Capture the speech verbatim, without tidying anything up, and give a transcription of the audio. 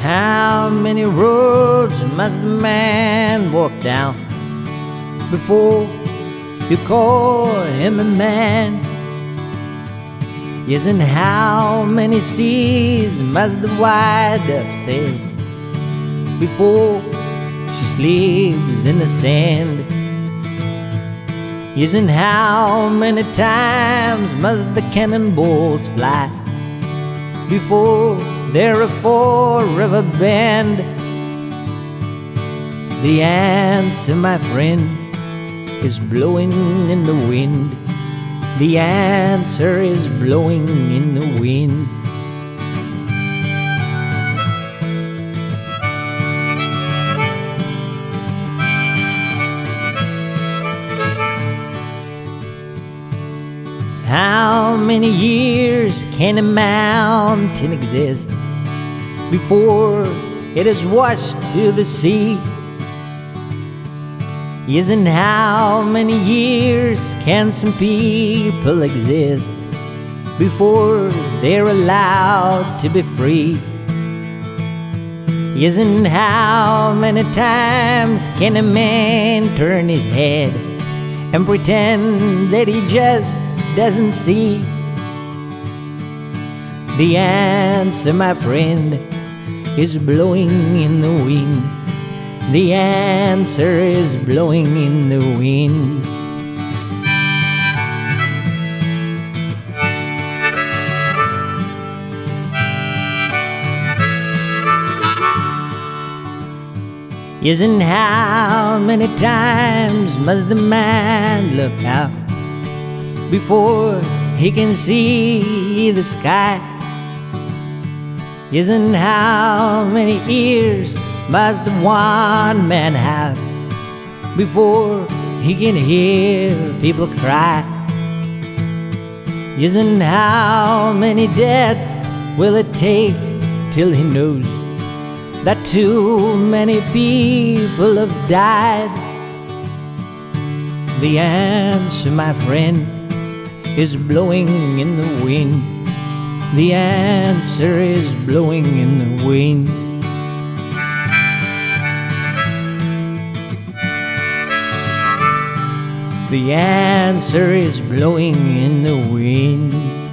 How many roads must a man walk down before you call him a man? Yes, and how many seas must the white dove sail before she sleeps in the sand? Yes, and how many times must the cannonballs fly before they're a forever bend? The answer, my friend, is blowing in the wind. The answer is blowing in the wind. How many years can a mountain exist before it is washed to the sea? Yes, and how many years can some people exist before they're allowed to be free? Yes, and how many times can a man turn his head and pretend that he just doesn't see? The answer, my friend, is blowing in the wind. The answer is blowing in the wind. Yes, and how many times must the man look out before he can see the sky? Yes, and how many ears must the one man have before he can hear people cry? Yes, and how many deaths will it take till he knows that too many people have died? The answer, my friend, is blowing in the wind. The answer is blowing in the wind. The answer is blowing in the wind.